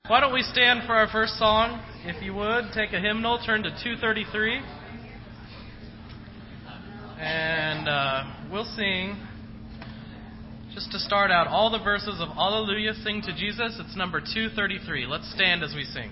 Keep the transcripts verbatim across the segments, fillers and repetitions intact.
Why don't we stand for our first song, if you would. Take a hymnal, turn to two thirty-three. And uh, we'll sing, just to start out, all the verses of Alleluia, Sing to Jesus. It's number two thirty-three. Let's stand as we sing.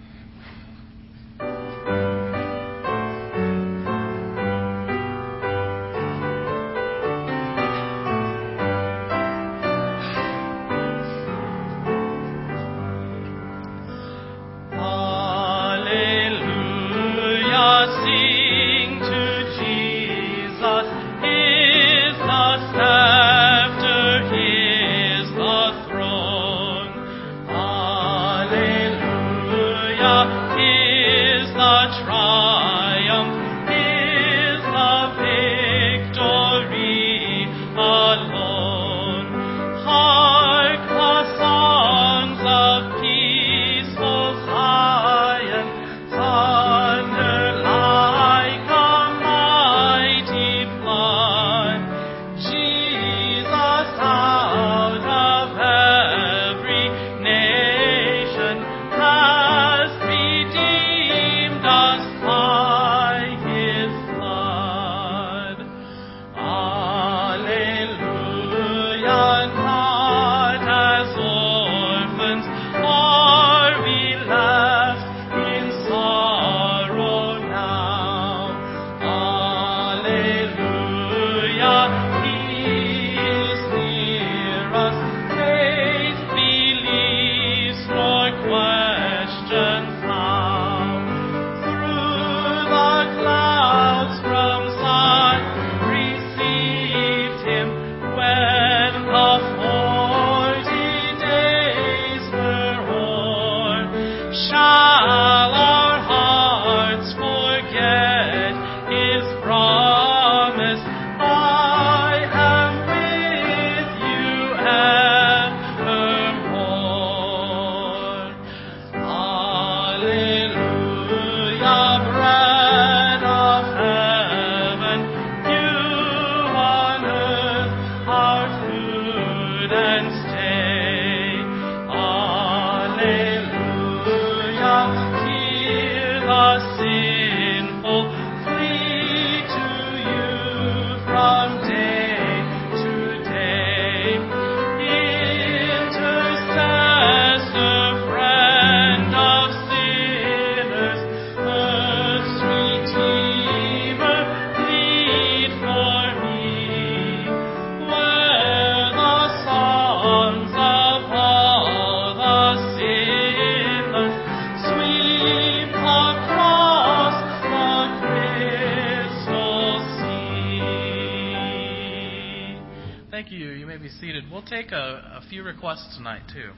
Take a, a few requests tonight, too.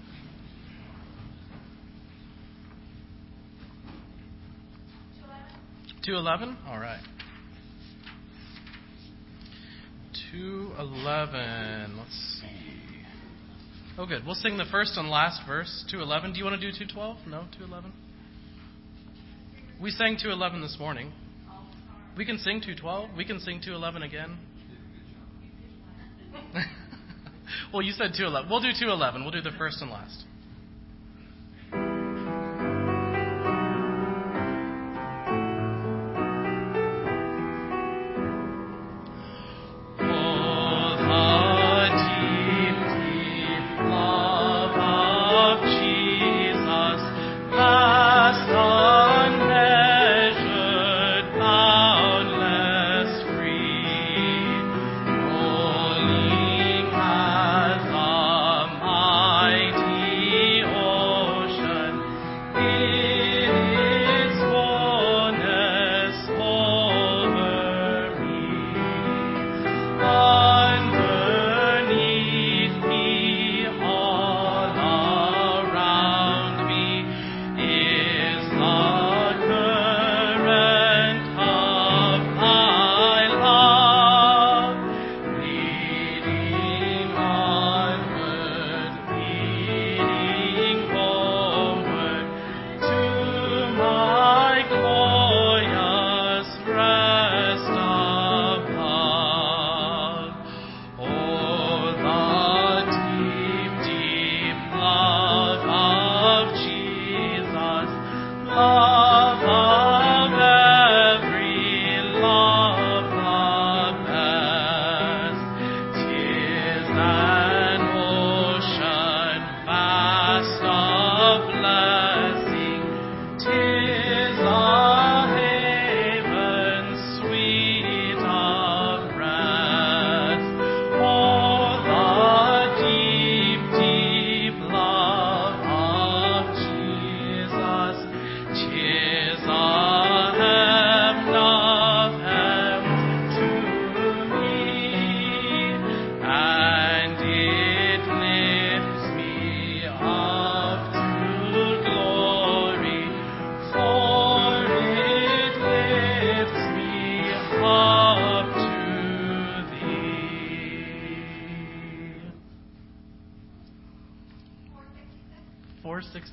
two eleven? All right. two eleven. Let's see. Oh, good. We'll sing the first and last verse, two eleven. Do you want to do two twelve? No, two eleven? We sang two eleven this morning. We can sing two twelve. We can sing two eleven again. Well, you said two eleven. We'll do two eleven. We'll do the first and last. Mighty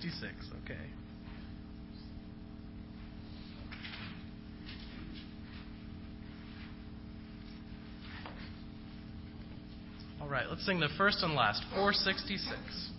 sixty-six, okay. All right, let's sing the first and last, four sixty-six.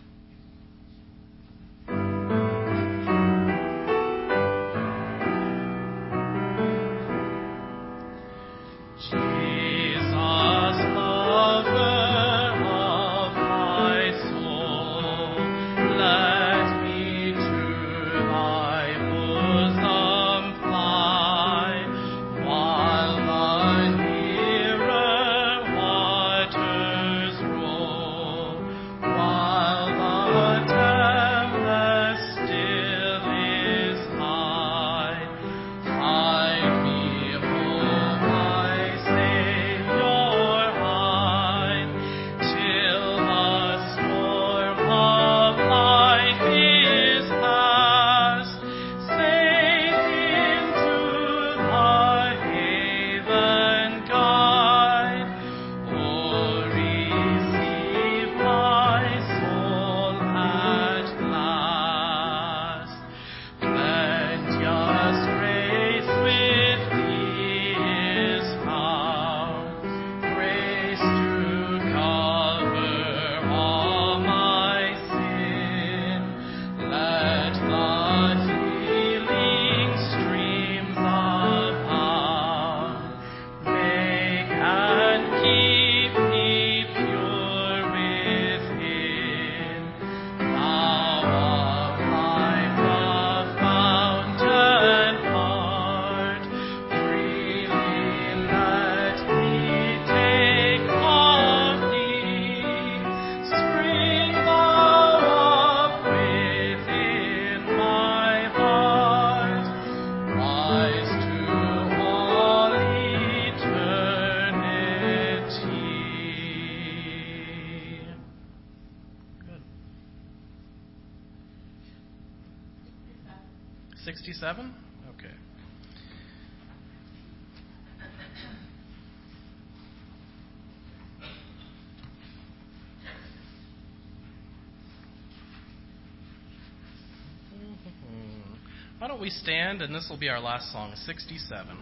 sixty-seven? Okay. Why don't we stand, and this will be our last song, sixty-seven.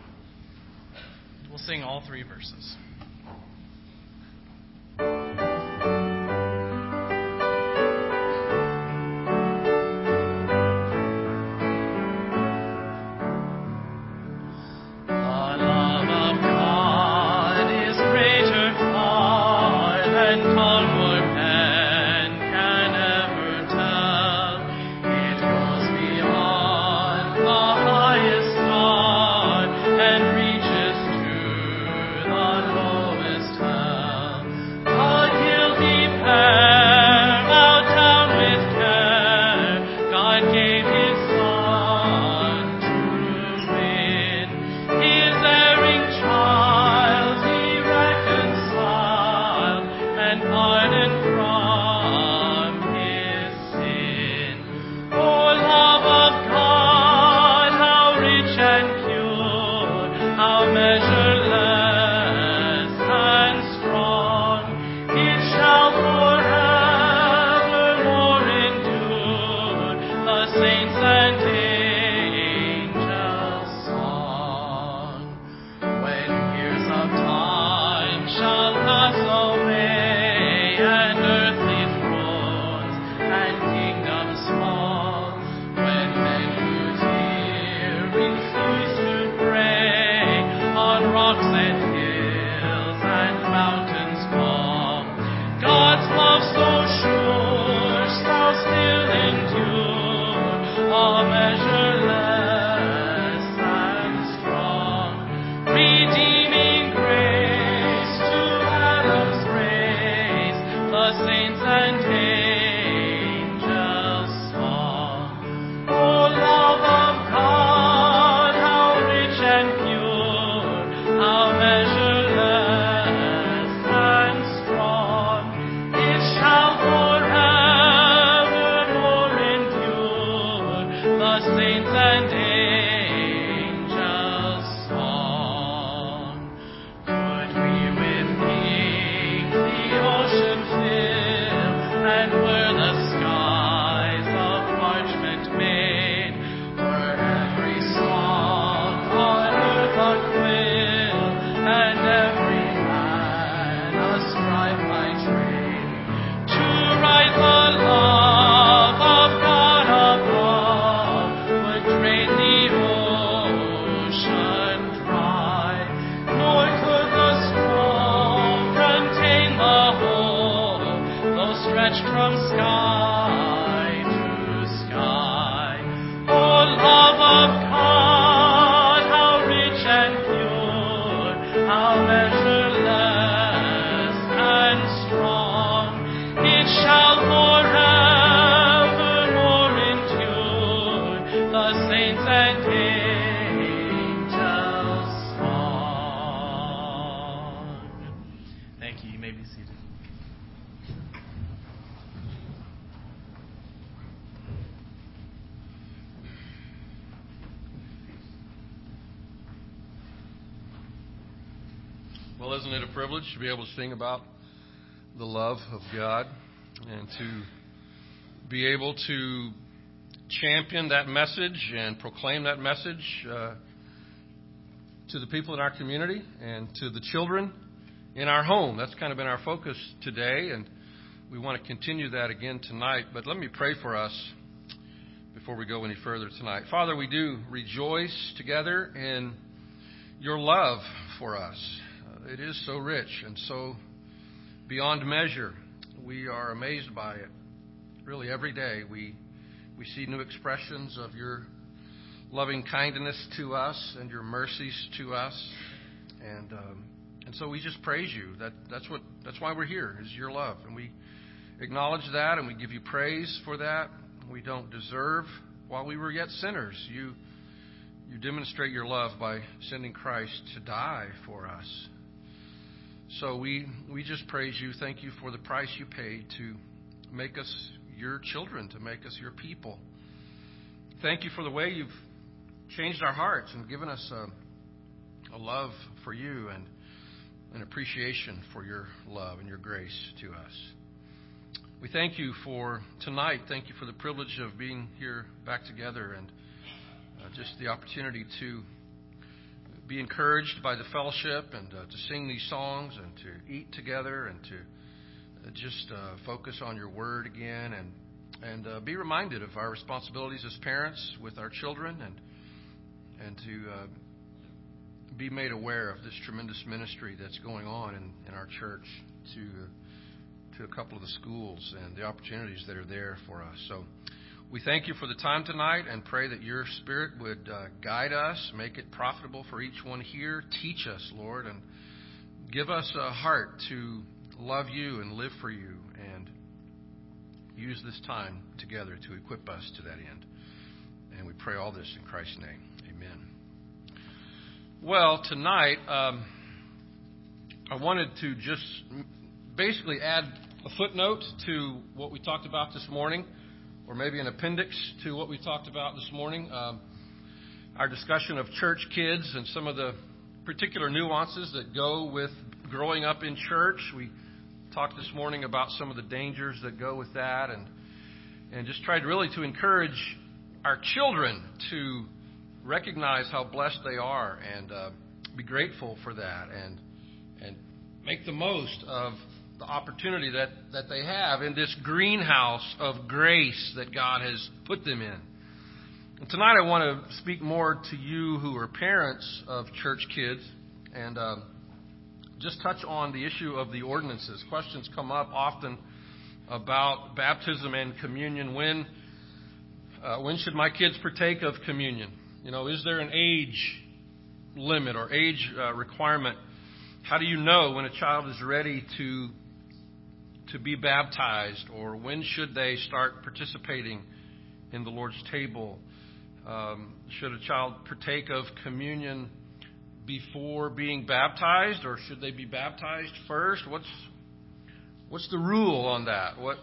We'll sing all three verses. Ocean fill, and were the skies of Well, isn't it a privilege to be able to sing about the love of God and to be able to champion that message and proclaim that message uh, to the people in our community and to the children in our home? That's kind of been our focus today, and we want to continue that again tonight. But let me pray for us before we go any further tonight. Father, we do rejoice together in your love for us. Uh, it is so rich and so beyond measure. We are amazed by it. Really, every day we we see new expressions of your loving kindness to us and your mercies to us, and um, and so we just praise you. That that's what that's why we're here, is your love, and we acknowledge that, and we give you praise for that. We don't deserve, while we were yet sinners, you you demonstrate your love by sending Christ to die for us. So we we just praise you. Thank you for the price you paid to make us your children, to make us your people. Thank you for the way you've changed our hearts and given us a, a love for you and an appreciation for your love and your grace to us. We thank you for tonight. Thank you for the privilege of being here back together and uh, just the opportunity to be encouraged by the fellowship and uh, to sing these songs and to eat together and to uh, just uh, focus on your word again and and uh, be reminded of our responsibilities as parents with our children and and to uh, be made aware of this tremendous ministry that's going on in, in our church to uh, to a couple of the schools and the opportunities that are there for us. So we thank you for the time tonight and pray that your Spirit would uh, guide us, make it profitable for each one here. Teach us, Lord, and give us a heart to love you and live for you, and use this time together to equip us to that end. And we pray all this in Christ's name. Amen. Well, tonight, um, I wanted to just basically add a footnote to what we talked about this morning, or maybe an appendix to what we talked about this morning. Um, our discussion of church kids and some of the particular nuances that go with growing up in church. We talked this morning about some of the dangers that go with that, and and just tried really to encourage our children to recognize how blessed they are and uh, be grateful for that, and and make the most of the opportunity that, that they have in this greenhouse of grace that God has put them in. And tonight I want to speak more to you who are parents of church kids and uh, just touch on the issue of the ordinances. Questions come up often about baptism and communion. When uh, when should my kids partake of communion? You know, is there an age limit or age uh, requirement? How do you know when a child is ready to to be baptized, or when should they start participating in the Lord's table? Um, should a child partake of communion before being baptized, or should they be baptized first? What's what's the rule on that? What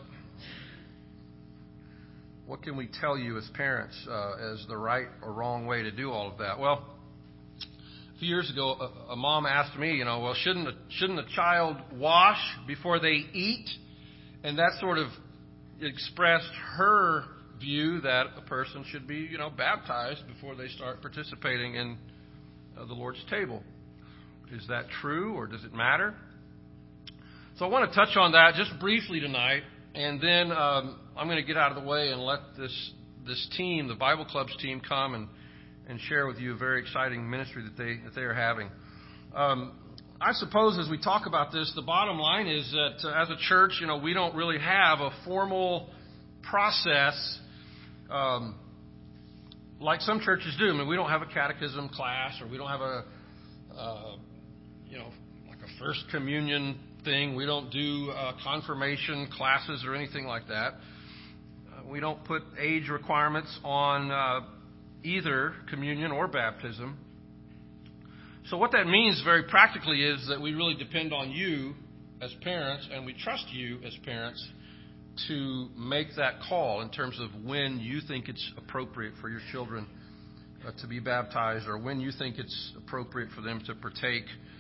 what can we tell you as parents uh, as the right or wrong way to do all of that? Well, a few years ago, a, a mom asked me, you know, well, shouldn't a, shouldn't a child wash before they eat? And that sort of expressed her view that a person should be, you know, baptized before they start participating in uh, the Lord's table. Is that true, or does it matter? So I want to touch on that just briefly tonight, and then um, I'm going to get out of the way and let this this team, the Bible Club's team, come and and share with you a very exciting ministry that they that they are having. Um, I suppose as we talk about this, the bottom line is that uh, as a church, you know, we don't really have a formal process um, like some churches do. I mean, we don't have a catechism class, or we don't have a uh, you know like a first communion thing. We don't do uh, confirmation classes or anything like that. Uh, we don't put age requirements on Uh, either communion or baptism. So what that means very practically is that we really depend on you as parents, and we trust you as parents to make that call in terms of when you think it's appropriate for your children uh, to be baptized, or when you think it's appropriate for them to partake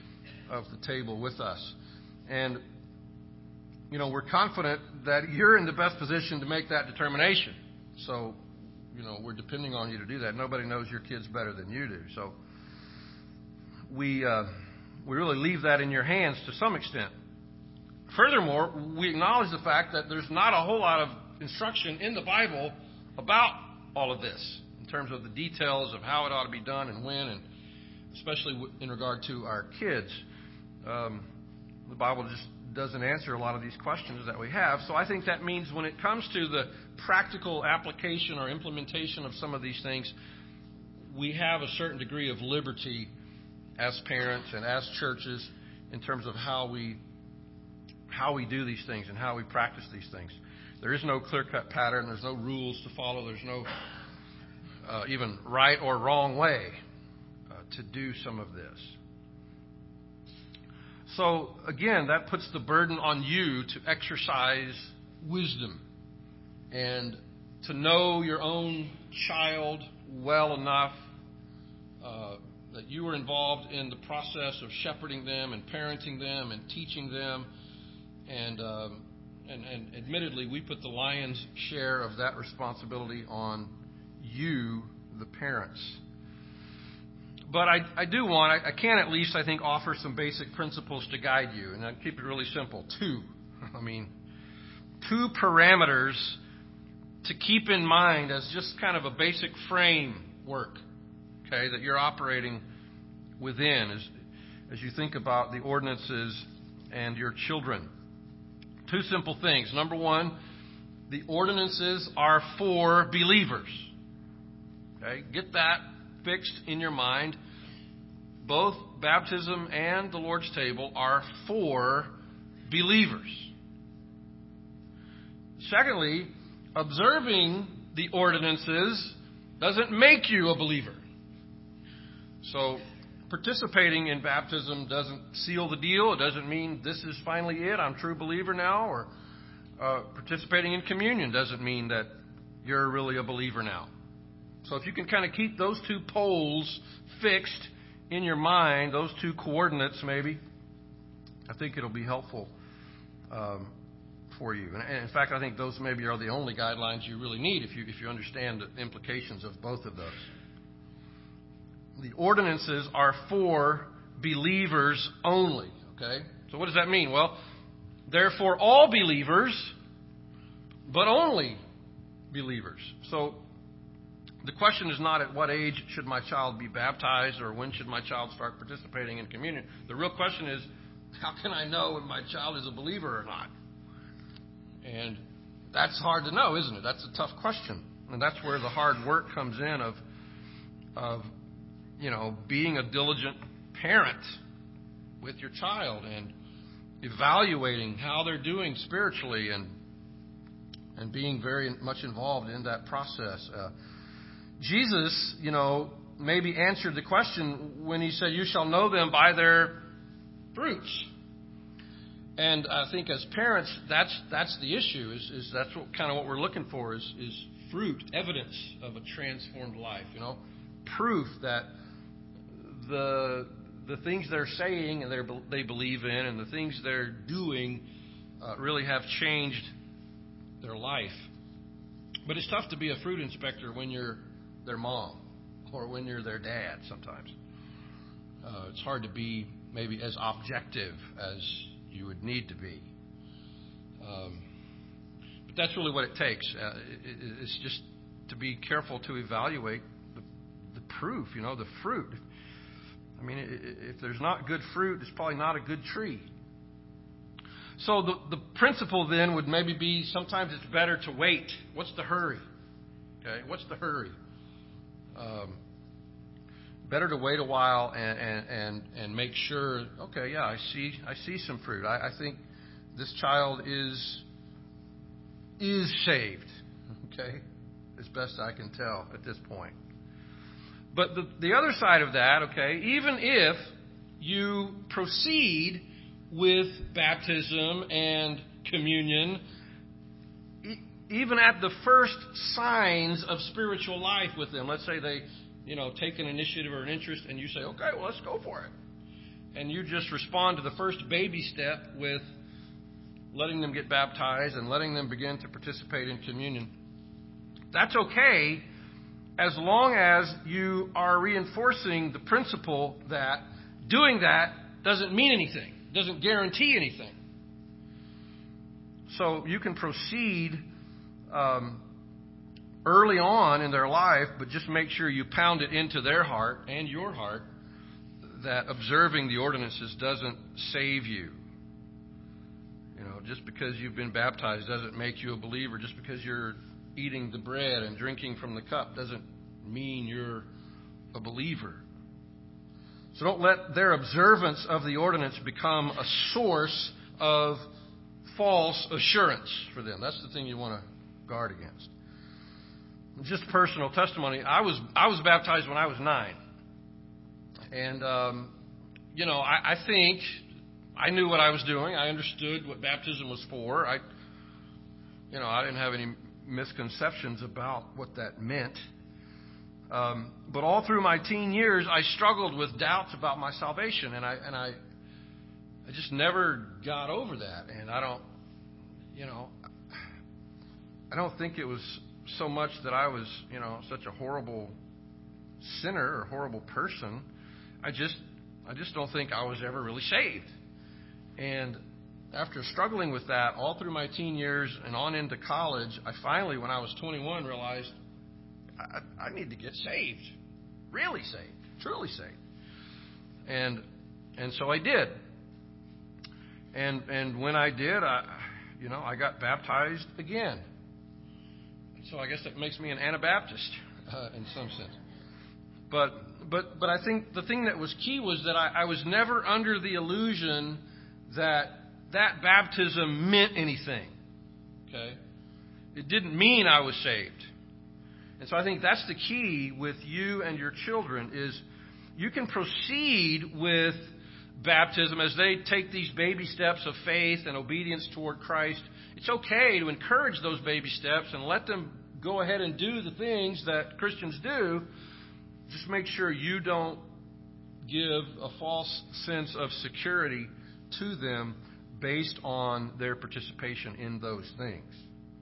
of the table with us. And, you know, we're confident that you're in the best position to make that determination. So, you know, we're depending on you to do that. Nobody knows your kids better than you do. So we uh, we really leave that in your hands to some extent. Furthermore, we acknowledge the fact that there's not a whole lot of instruction in the Bible about all of this in terms of the details of how it ought to be done and when, and especially in regard to our kids. Um, the Bible just doesn't answer a lot of these questions that we have. So I think that means when it comes to the practical application or implementation of some of these things, we have a certain degree of liberty as parents and as churches in terms of how we how we do these things and how we practice these things. There is no clear-cut pattern. There's no rules to follow. There's no uh, even right or wrong way uh, to do some of this. So, again, that puts the burden on you to exercise wisdom and to know your own child well enough uh, that you are involved in the process of shepherding them and parenting them and teaching them. And, um, and, and admittedly, we put the lion's share of that responsibility on you, the parents. But I, I do want, I, I can at least, I think, offer some basic principles to guide you. And I'll keep it really simple. Two. I mean, two parameters to keep in mind as just kind of a basic framework, okay, that you're operating within as, as you think about the ordinances and your children. Two simple things. Number one, the ordinances are for believers. Okay, get that fixed in your mind. Both baptism and the Lord's table are for believers. Secondly, observing the ordinances doesn't make you a believer. So, participating in baptism doesn't seal the deal. It doesn't mean this is finally it, I'm a true believer now. Or uh, participating in communion doesn't mean that you're really a believer now. So if you can kind of keep those two poles fixed in your mind, those two coordinates maybe, I think it'll be helpful um, for you. And, and in fact, I think those maybe are the only guidelines you really need if you if you understand the implications of both of those. The ordinances are for believers only. Okay? So what does that mean? Well, they're for all believers, but only believers. So the question is not at what age should my child be baptized or when should my child start participating in communion. The real question is, how can I know when my child is a believer or not? And that's hard to know, isn't it? That's a tough question. And that's where the hard work comes in of of you know, being a diligent parent with your child and evaluating how they're doing spiritually and and being very much involved in that process. Uh, Jesus, you know, maybe answered the question when he said, "You shall know them by their fruits." And I think as parents, that's that's the issue. Is, is that's what kind of what we're looking for is is fruit, evidence of a transformed life. You know, proof that the the things they're saying and they they believe in and the things they're doing uh, really have changed their life. But it's tough to be a fruit inspector when you're their mom or when you're their dad sometimes. Uh, it's hard to be maybe as objective as you would need to be. Um, but that's really what it takes. Uh, it, it's just to be careful to evaluate the, the proof, you know, the fruit. I mean, if there's not good fruit, it's probably not a good tree. So the, the principle then would maybe be sometimes it's better to wait. What's the hurry? Okay, what's the hurry? Um, better to wait a while and, and, and, and make sure, okay, yeah, I see I see some fruit. I, I think this child is is saved, okay, as best I can tell at this point. But the, the other side of that, okay, even if you proceed with baptism and communion, e- even at the first signs of spiritual life with them, let's say they, you know, take an initiative or an interest and you say, okay, well, let's go for it. and you just respond to the first baby step with letting them get baptized and letting them begin to participate in communion, that's okay, as long as you are reinforcing the principle that doing that doesn't mean anything, doesn't guarantee anything. So you can proceed um, early on in their life, but just make sure you pound it into their heart and your heart that observing the ordinances doesn't save you. You know, just because you've been baptized doesn't make you a believer. Just because you're eating the bread and drinking from the cup doesn't mean you're a believer. So don't let their observance of the ordinance become a source of false assurance for them. That's the thing you want to guard against. Just personal testimony. I was I was baptized when I was nine. And, um, you know, I, I think I knew what I was doing. I understood what baptism was for. I, you know, I didn't have any misconceptions about what that meant. Um, but all through my teen years, I struggled with doubts about my salvation, and I and I, I just never got over that. And I don't, you know, I don't think it was so much that I was, you know, such a horrible sinner or horrible person. I just, I just don't think I was ever really saved. And after struggling with that all through my teen years and on into college, I finally, when I was twenty-one, realized I, I need to get saved, really saved, truly saved. And and so I did. And and when I did, I, you know, I got baptized again. So I guess that makes me an Anabaptist uh, in some sense. But but but I think the thing that was key was that I, I was never under the illusion that that baptism meant anything. Okay? It didn't mean I was saved. And so I think that's the key with you and your children is you can proceed with baptism as they take these baby steps of faith and obedience toward Christ. It's okay to encourage those baby steps and let them go ahead and do the things that Christians do. Just make sure you don't give a false sense of security to them based on their participation in those things.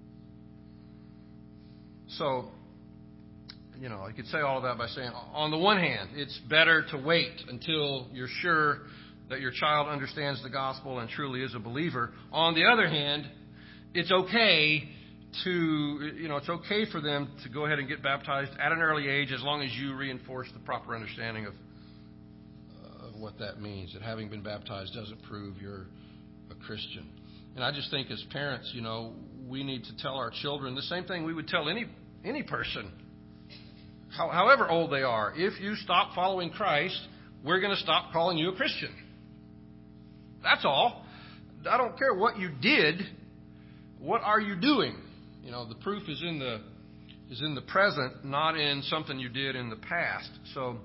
So, you know, I could say all of that by saying, on the one hand, it's better to wait until you're sure that your child understands the gospel and truly is a believer. On the other hand, it's okay to, you know, it's okay for them to go ahead and get baptized at an early age as long as you reinforce the proper understanding of, uh, of what that means. That having been baptized doesn't prove you're a Christian. And I just think as parents, you know, we need to tell our children the same thing we would tell any any person, how, however old they are. If you stop following Christ, we're going to stop calling you a Christian. That's all. I don't care what you did. What are you doing? You know, the proof is in the is in the present, not in something you did in the past. So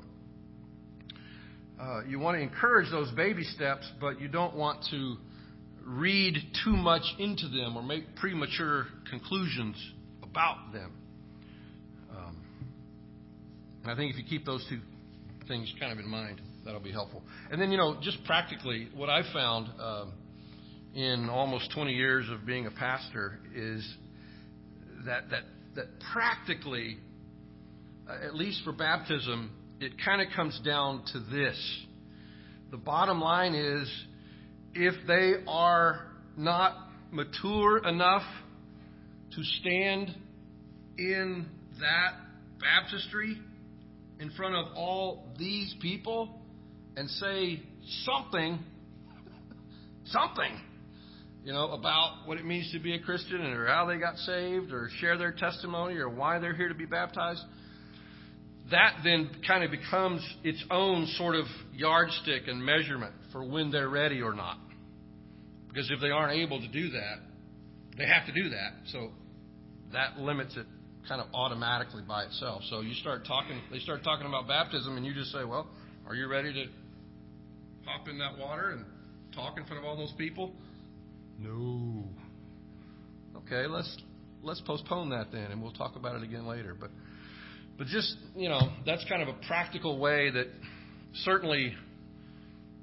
uh, you want to encourage those baby steps, but you don't want to read too much into them or make premature conclusions about them. Um, and I think if you keep those two things kind of in mind, that'll be helpful. And then, you know, just practically, what I've found um, in almost twenty years of being a pastor is that that that practically, uh, at least for baptism, it kind of comes down to this. The bottom line is, if they are not mature enough to stand in that baptistry in front of all these people and say something, something, you know, about what it means to be a Christian or how they got saved or share their testimony or why they're here to be baptized, that then kind of becomes its own sort of yardstick and measurement for when they're ready or not. Because if they aren't able to do that, they have to do that. So that limits it kind of automatically by itself. So you start talking, they start talking about baptism, and you just say, well, are you ready to hop in that water and talk in front of all those people? No. Okay, let's let's postpone that then, and we'll talk about it again later. But but just, you know, that's kind of a practical way that certainly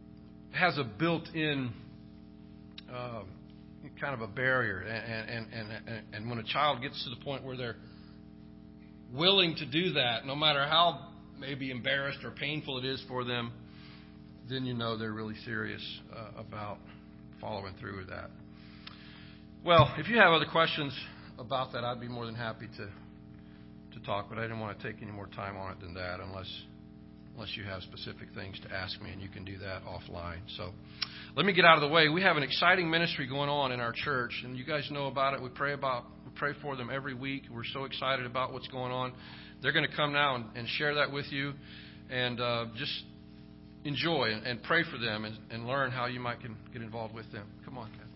has a built-in uh, kind of a barrier. And, and, and, and, and when a child gets to the point where they're willing to do that, no matter how maybe embarrassed or painful it is for them, then you know they're really serious uh, about following through with that. Well, if you have other questions about that, I'd be more than happy to to talk, but I didn't want to take any more time on it than that unless unless you have specific things to ask me, and you can do that offline. So let me get out of the way. We have an exciting ministry going on in our church, and you guys know about it. We pray about we pray for them every week. We're so excited about what's going on. They're going to come now and, and share that with you, and uh, just enjoy and, and pray for them and, and learn how you might can get involved with them. Come on, Kat.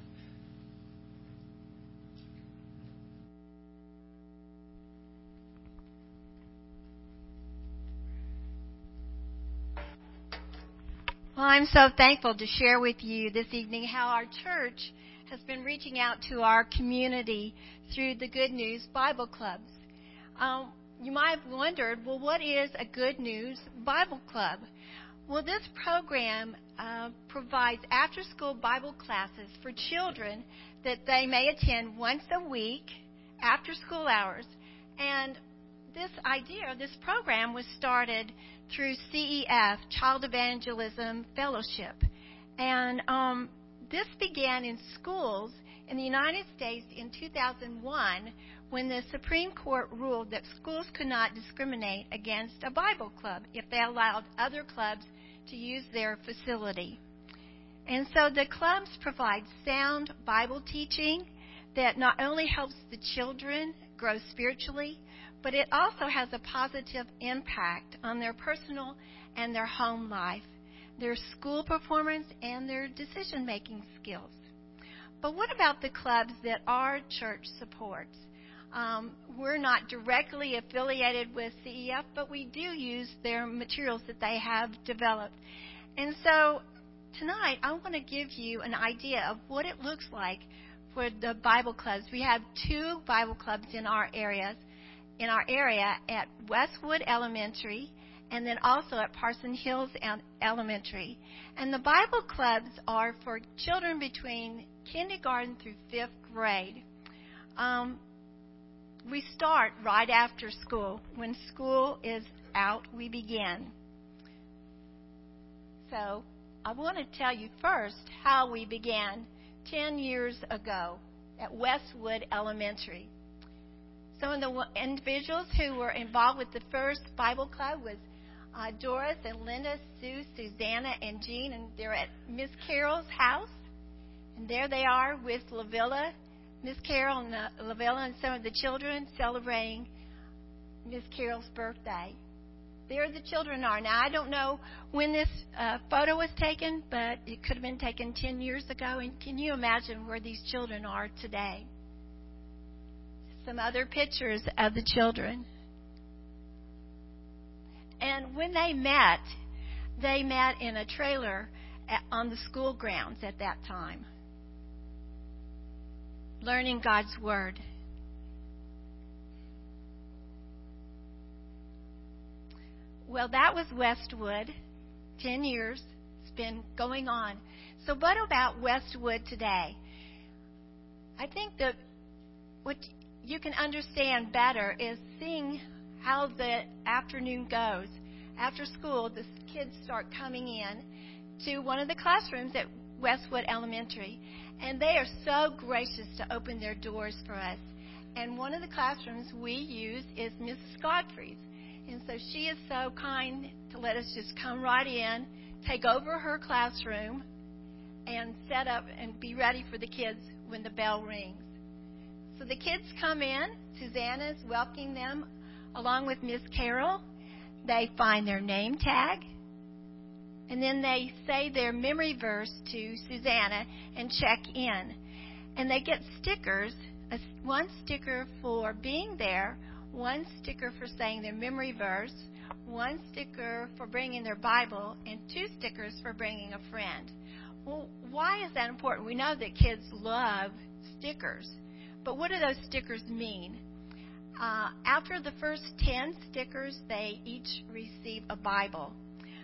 Well, I'm so thankful to share with you this evening how our church has been reaching out to our community through the Good News Bible Clubs. Um, you might have wondered, well, what is a Good News Bible Club? Well, this program uh, provides after-school Bible classes for children that they may attend once a week after school hours. And this idea, this program was started through C E F, Child Evangelism Fellowship. And um, this began in schools in the United States in two thousand one when the Supreme Court ruled that schools could not discriminate against a Bible club if they allowed other clubs to use their facility. And so the clubs provide sound Bible teaching that not only helps the children grow spiritually, but it also has a positive impact on their personal and their home life, their school performance, and their decision-making skills. But what about the clubs that our church supports? Um, we're not directly affiliated with C E F, but we do use their materials that they have developed. And so tonight I want to give you an idea of what it looks like for the Bible clubs. We have two Bible clubs in our areas. in our area at Westwood Elementary and then also at Parson Hills Elementary. And the Bible clubs are for children between kindergarten through fifth grade. Um, we start right after school. When school is out, we begin. So I want to tell you first how we began ten years ago at Westwood Elementary. Some of the individuals who were involved with the first Bible club was uh, Doris and Linda, Sue, Susanna, and Jean, and they're at Miss Carol's house. And there they are with Lavilla, Miss Carol and uh, Lavilla and some of the children celebrating Miss Carol's birthday. There the children are. Now, I don't know when this uh, photo was taken, but it could have been taken ten years ago. And can you imagine where these children are today? Some other pictures of the children. And when they met, they met in a trailer at, on the school grounds at that time, learning God's Word. Well, that was Westwood, ten years. It's been going on. So what about Westwood today? I think that what you can understand better is seeing how the afternoon goes. After school, the kids start coming in to one of the classrooms at Westwood Elementary, and they are so gracious to open their doors for us. And one of the classrooms we use is Missus Godfrey's. And so she is so kind to let us just come right in, take over her classroom, and set up and be ready for the kids when the bell rings. So the kids come in. Susanna's welcoming them along with Miss Carol. They find their name tag. And then they say their memory verse to Susanna and check in. And they get stickers, one sticker for being there, one sticker for saying their memory verse, one sticker for bringing their Bible, and two stickers for bringing a friend. Well, why is that important? We know that kids love stickers. But what do those stickers mean? Uh, after the first ten stickers, they each receive a Bible.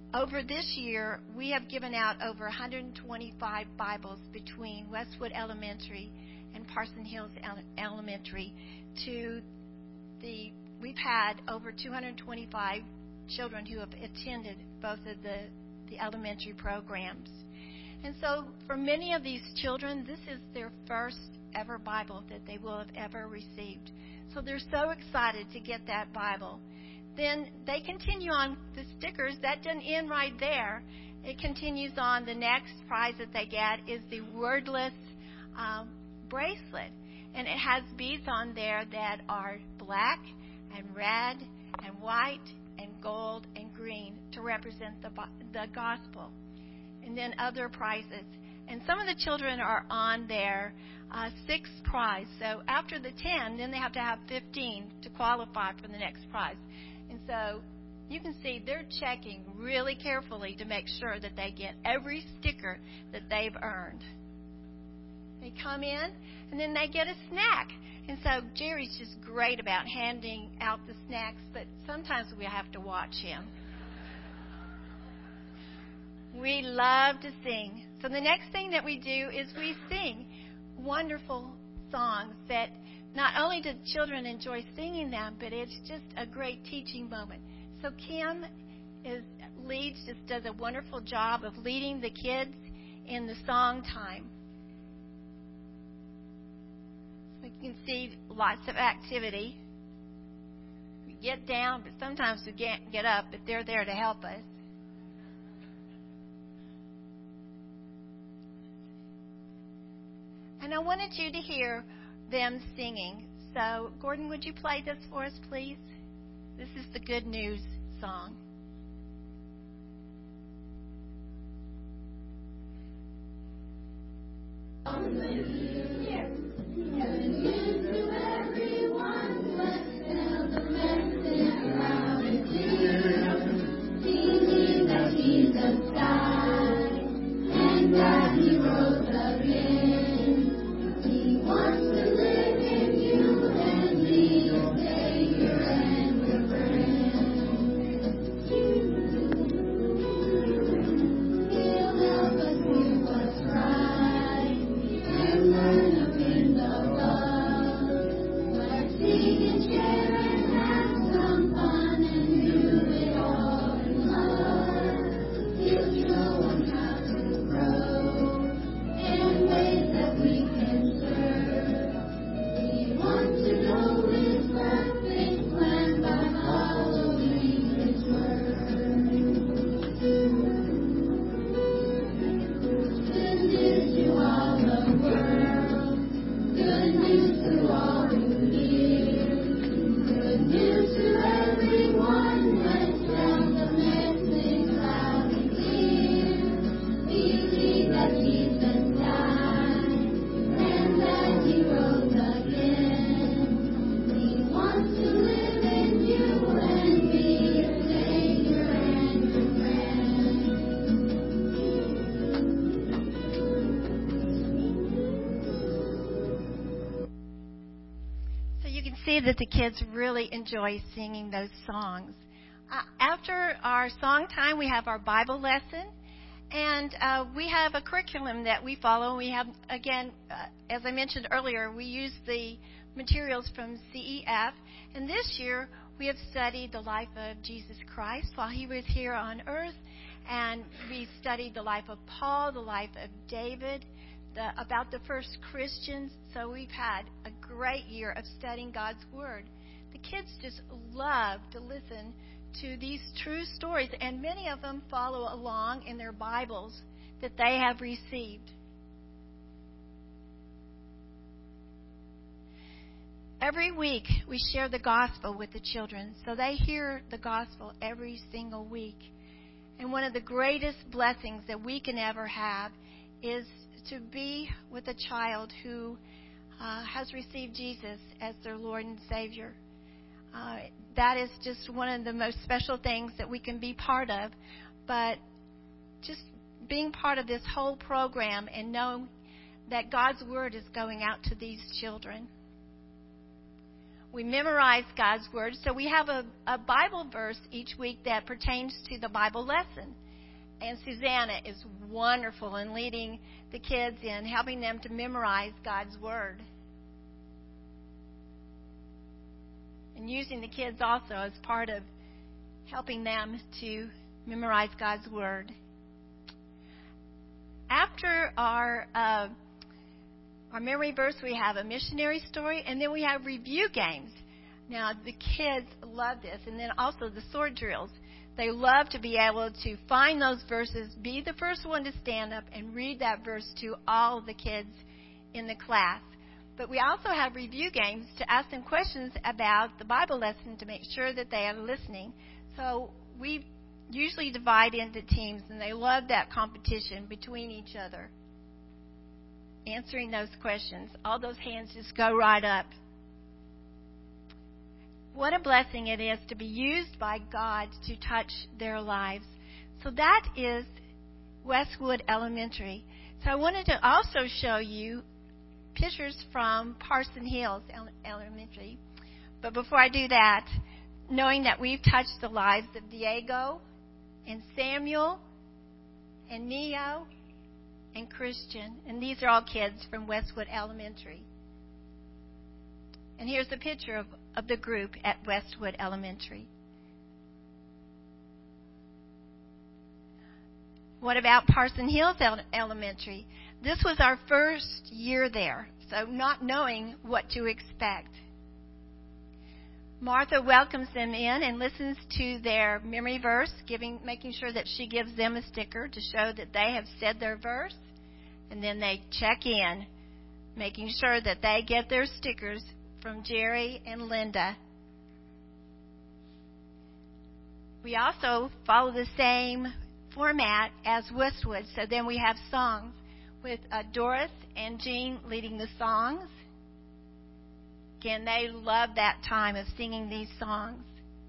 over this year, we have given out over one hundred twenty-five Bibles between Westwood Elementary and Parson Hills Elementary to the, we've had over two hundred twenty-five children who have attended both of the, the elementary programs. And so for many of these children, this is their first ever Bible that they will have ever received. So they're so excited to get that Bible. Then they continue on the stickers. That doesn't end right there. It continues on. The next prize that they get is the wordless um, bracelet. And it has beads on there that are black and red and white and gold and green to represent the, the gospel. And then other prizes. And some of the children are on their uh, sixth prize. So after the ten, then they have to have fifteen to qualify for the next prize. And so you can see they're checking really carefully to make sure that they get every sticker that they've earned. They come in, and then they get a snack. And so Jerry's just great about handing out the snacks, but sometimes we have to watch him. We love to sing. So the next thing that we do is we sing wonderful songs that not only do children enjoy singing them, but it's just a great teaching moment. So Kim is leads, just does a wonderful job of leading the kids in the song time. So you can see lots of activity. We get down, but sometimes we can't get up, but they're there to help us. And I wanted you to hear them singing. So, Gordon, would you play this for us, please? This is the Good News song. That the kids really enjoy singing those songs. Uh, after our song time, we have our Bible lesson, and uh, we have a curriculum that we follow. We have, again, uh, as I mentioned earlier, we use the materials from C E F, and this year we have studied the life of Jesus Christ while he was here on earth, and we studied the life of Paul, the life of David, The, about the first Christians. So we've had a great year of studying God's Word. The kids just love to listen to these true stories, and many of them follow along in their Bibles that they have received. Every week we share the gospel with the children, so they hear the gospel every single week. And one of the greatest blessings that we can ever have is to be with a child who uh, has received Jesus as their Lord and Savior. Uh, that is just one of the most special things that we can be part of. But just being part of this whole program and knowing that God's Word is going out to these children. We memorize God's Word. So we have a, a Bible verse each week that pertains to the Bible lesson. And Susanna is wonderful in leading the kids in helping them to memorize God's Word. And using the kids also as part of helping them to memorize God's Word. After our uh, our memory verse, we have a missionary story, and then we have review games. Now, the kids love this, and then also the sword drills. They love to be able to find those verses, be the first one to stand up and read that verse to all the kids in the class. But we also have review games to ask them questions about the Bible lesson to make sure that they are listening. So we usually divide into teams, and they love that competition between each other. Answering those questions. All those hands just go right up. What a blessing it is to be used by God to touch their lives. So that is Westwood Elementary. So I wanted to also show you pictures from Parson Hills Elementary. But before I do that, knowing that we've touched the lives of Diego and Samuel and Neo and Christian, and these are all kids from Westwood Elementary. And here's a picture of, of the group at Westwood Elementary. What about Parson Hills Elementary? This was our first year there, so not knowing what to expect. Martha welcomes them in and listens to their memory verse, giving, making sure that she gives them a sticker to show that they have said their verse. And then they check in, making sure that they get their stickers from Jerry and Linda. We also follow the same format as Westwood, so then we have songs with uh, Doris and Jean leading the songs. Again, they love that time of singing these songs.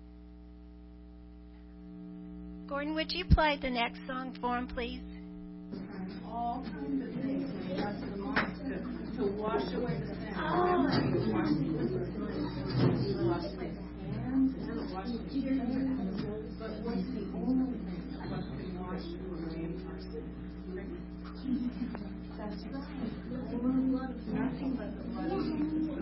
Gordon, would you play the next song for them, please? All kinds of things when he asked the moms to, to wash away the sin. Oh. To wash away the hands and wash the ears. But what's the only thing that can wash away our sin? That's right. Nothing but the blood of Jesus.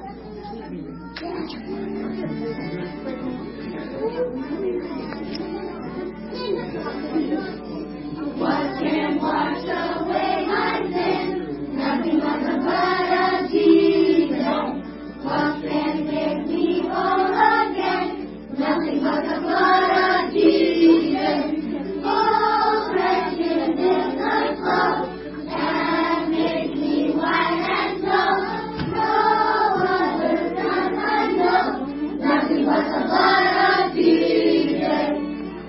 What can wash away my sin? Nothing but the blood of Jesus. What can make me whole again? Nothing but the blood of Jesus. Oh, precious is the flow that makes me white and snow. No other God I know. Nothing but the blood of Jesus.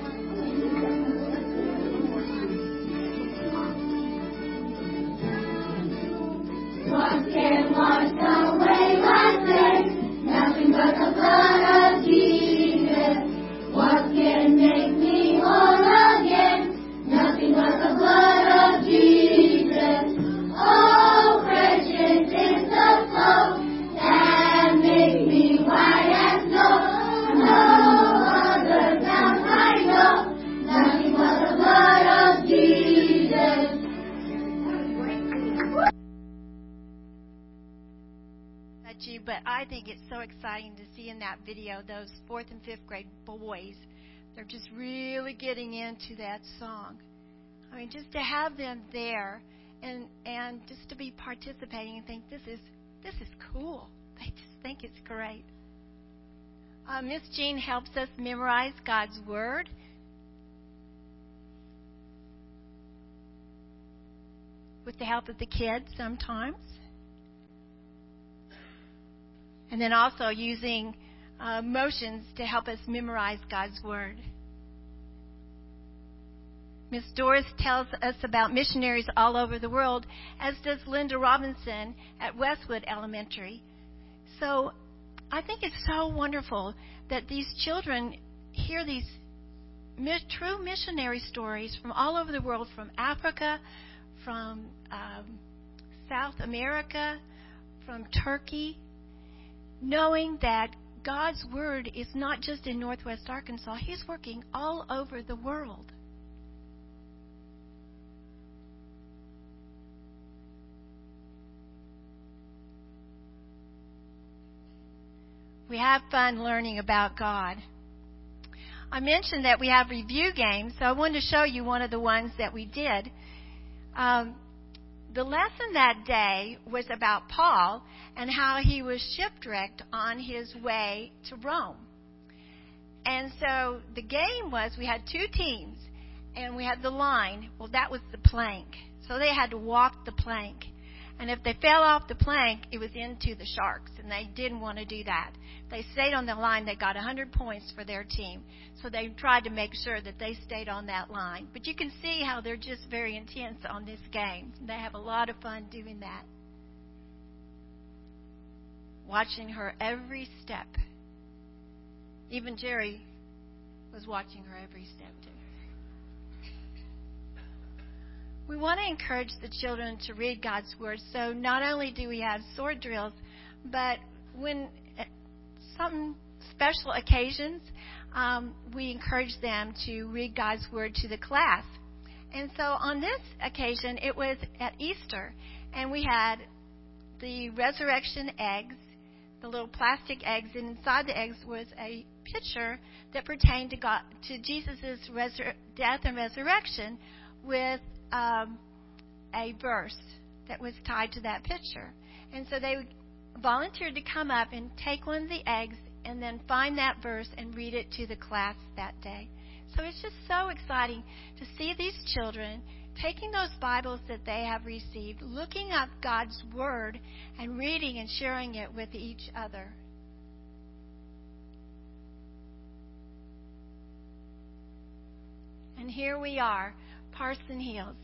What can wash away my sin? Nothing but the blood of Jesus. What can make me whole again? Nothing but the blood of Jesus. Oh, precious is the flow that makes me white as snow. No other sound I know. Nothing but the blood of Jesus. You, but I think it's so exciting to see in that video those fourth and fifth grade boys. They're just really getting into that song. I mean, just to have them there and and just to be participating and think this is this is cool. They just think it's great. Uh, Miss Jean helps us memorize God's Word. With the help of the kids sometimes. And then also using uh, motions to help us memorize God's Word. Miss Doris tells us about missionaries all over the world, as does Linda Robinson at Westwood Elementary. So I think it's so wonderful that these children hear these true missionary stories from all over the world, from Africa, from um, South America, from Turkey. knowing that God's Word is not just in Northwest Arkansas. He's working all over the world. We have fun learning about God. I mentioned that we have review games, so I wanted to show you one of the ones that we did. Um, the lesson that day was about Paul and how he was shipwrecked on his way to Rome. And so the game was we had two teams, and we had the line. Well, that was the plank. So they had to walk the plank. And if they fell off the plank, it was into the sharks, and they didn't want to do that. They stayed on the line. They got one hundred points for their team. So they tried to make sure that they stayed on that line. But you can see how they're just very intense on this game. They have a lot of fun doing that. Watching her every step. Even Jerry was watching her every step, too. We want to encourage the children to read God's Word. So not only do we have sword drills, but when some special occasions, um, we encourage them to read God's Word to the class. And so on this occasion, it was at Easter, and we had the resurrection eggs, the little plastic eggs, and inside the eggs was a picture that pertained to God, to Jesus' resur- death and resurrection, with um, a verse that was tied to that picture. And so they volunteered to come up and take one of the eggs and then find that verse and read it to the class that day. So it's just so exciting to see these children taking those Bibles that they have received, looking up God's Word, and reading and sharing it with each other. And here we are, Parson Hills.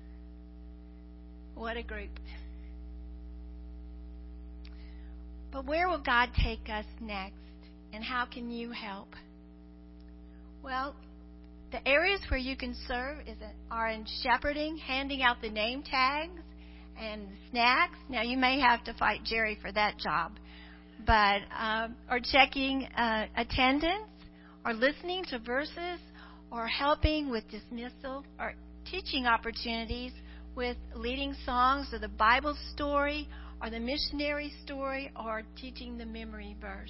What a group. But where will God take us next? And how can you help? Well, the areas where you can serve is are in shepherding, handing out the name tags and snacks. Now, you may have to fight Jerry for that job. But, um, or checking uh, attendance, or listening to verses, or helping with dismissal, or teaching opportunities with leading songs, or the Bible story, or the missionary story, or teaching the memory verse.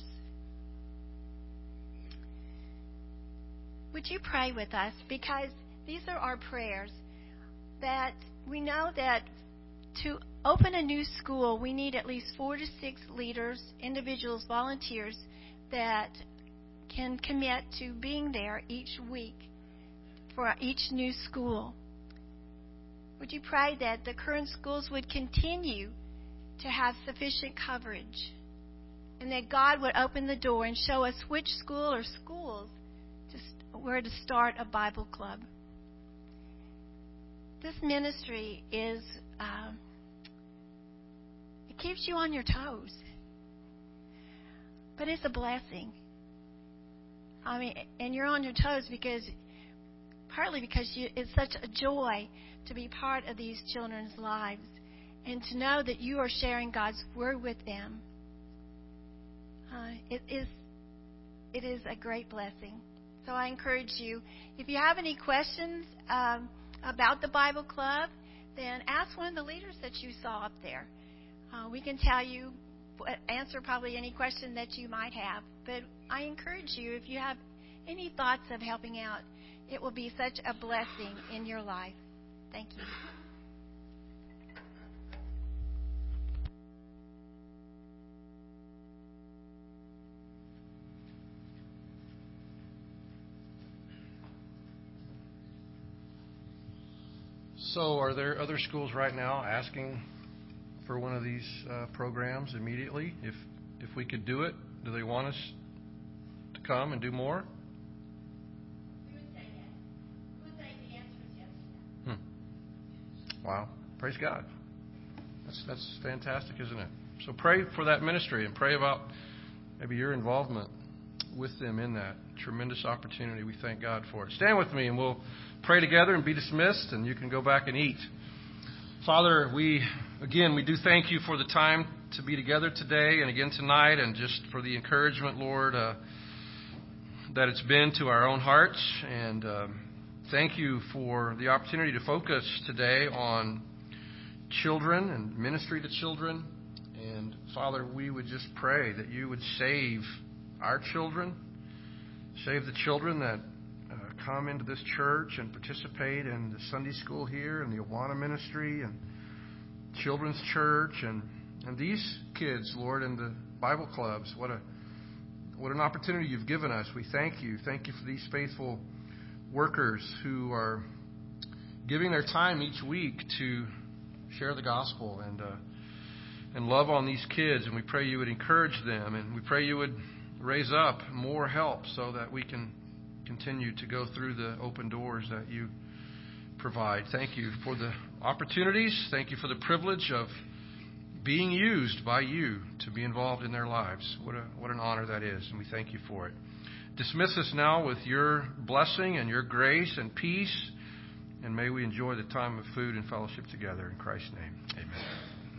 Would you pray with us? Because these are our prayers, that we know that to open a new school, we need at least four to six leaders, individuals, volunteers that can commit to being there each week for each new school. Would you pray that the current schools would continue to have sufficient coverage, and that God would open the door and show us which school or schools to st- where to start a Bible club? This ministry is, uh, it keeps you on your toes, but it's a blessing. I mean, and you're on your toes because, partly because you, it's such a joy to be part of these children's lives and to know that you are sharing God's Word with them. Uh, it is it is a great blessing. So I encourage you, if you have any questions um, about the Bible Club, then ask one of the leaders that you saw up there. Uh, we can tell you, answer probably any question that you might have. But I encourage you, if you have any thoughts of helping out, it will be such a blessing in your life. Thank you. So, are there other schools right now asking for one of these uh, programs immediately? If if we could do it, do they want us to come and do more? We would say yes. We would say the answer is yes to that. Hmm. Wow. Praise God. That's that's fantastic, isn't it? So pray for that ministry and pray about maybe your involvement with them in that tremendous opportunity. We thank God for it. Stand with me and we'll pray together and be dismissed, and you can go back and eat. Father, we again we do thank you for the time to be together today and again tonight, and just for the encouragement, Lord, uh, that it's been to our own hearts. And um, thank you for the opportunity to focus today on children and ministry to children. And Father, we would just pray that you would save our children, save the children that uh, come into this church and participate in the Sunday school here and the Awana ministry and children's church, and, and these kids, Lord, in the Bible clubs. What a what an opportunity you've given us. We thank you. Thank you for these faithful workers who are giving their time each week to share the gospel and uh, and love on these kids. And we pray you would encourage them, and we pray you would raise up more help so that we can continue to go through the open doors that you provide. Thank you for the opportunities. Thank you for the privilege of being used by you to be involved in their lives. What a what an honor that is, and we thank you for it. Dismiss us now with your blessing and your grace and peace, and may we enjoy the time of food and fellowship together. In Christ's name, amen.